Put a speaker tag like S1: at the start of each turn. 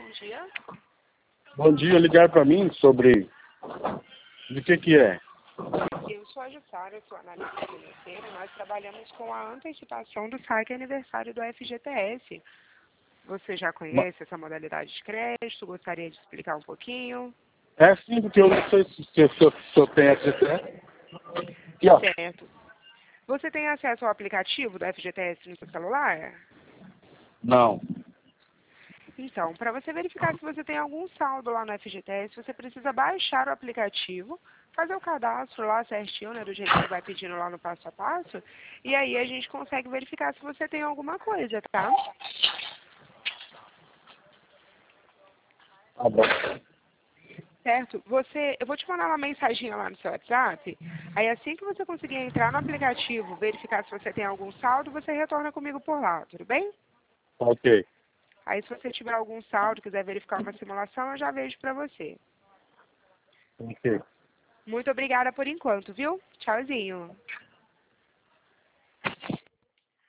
S1: dia.
S2: Bom dia, ligar para mim sobre... De que é?
S1: Eu sou a Jussara, sou analista financeira. Nós trabalhamos com a antecipação do saque aniversário do FGTS. Você já conhece essa modalidade de crédito? Gostaria de explicar um pouquinho?
S2: É sim, porque eu não sei se eu tenho FGTS. Aqui, ó.
S1: Certo. Você tem acesso ao aplicativo do FGTS no seu celular?
S2: Não.
S1: Então, para você verificar se você tem algum saldo lá no FGTS, você precisa baixar o aplicativo, fazer o cadastro lá certinho, né, do jeito que vai pedindo lá no passo a passo, e aí a gente consegue verificar se você tem alguma coisa, tá?
S2: Tá bom.
S1: Certo? Eu vou te mandar uma mensaginha lá no seu WhatsApp, aí assim que você conseguir entrar no aplicativo, verificar se você tem algum saldo, você retorna comigo por lá, tudo bem?
S2: Ok.
S1: Aí se você tiver algum saldo, quiser verificar uma simulação, eu já vejo para você.
S2: Ok.
S1: Muito obrigada por enquanto, viu? Tchauzinho.